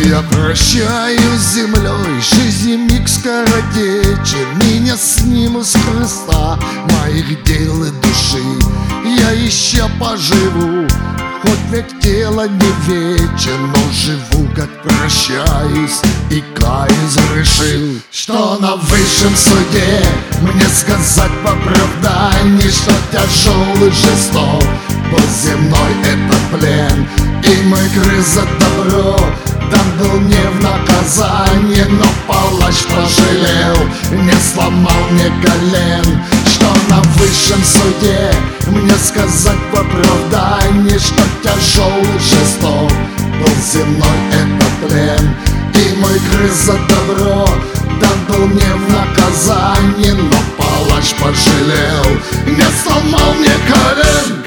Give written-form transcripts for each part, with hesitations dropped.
Я прощаюсь с землей, жизни миг скоротечен. Меня сниму с Христа моих дел и души. Я еще поживу, хоть век тело не вечен, но живу, как прощаюсь, и каюсь решил, что на высшем суде мне сказать в оправдании, что тяжелый жесток был земной этот плен, и мой крест за добро дан был не в наказание, но палач пожалел, не сломал мне колен. Что на высшем суде мне сказать в оправдании, что тяжелый жесток был земной этот плен, и мой крест за добро дан был мне в наказание, но палач пожалел, не сломал мне колен.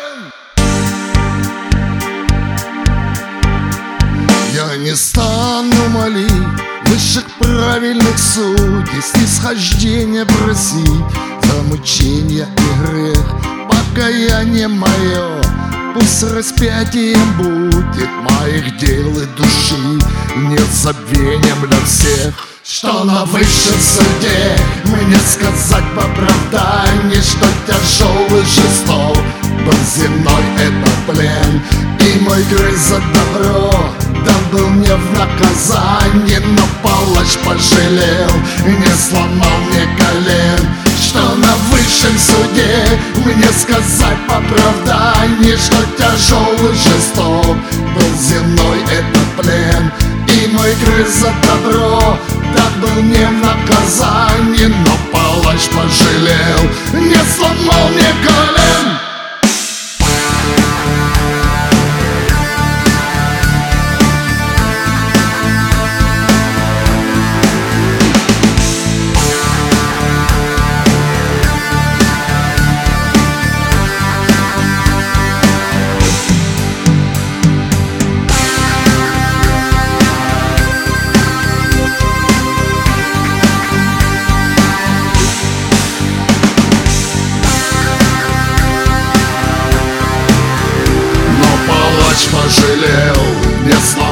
Я не стану молить высших правильных судей, снисхождения просить за мучения и грех. Покаяние мое пусть распятием будет моих дел и души, нет забвением для всех. Что на высшем суде мне сказать в оправдании, что тяжелый жесток был земной этот плен, и мой крест за добро дан был мне в наказание, но палач пожалел, не сломал мне колен. Что на высшем суде мне сказать в оправдании, что тяжелый жесток был земной этот плен, и мой крест за добро дан был мне в наказание, но палач пожалел, не сломал мне колен. Пожалел, не сломал.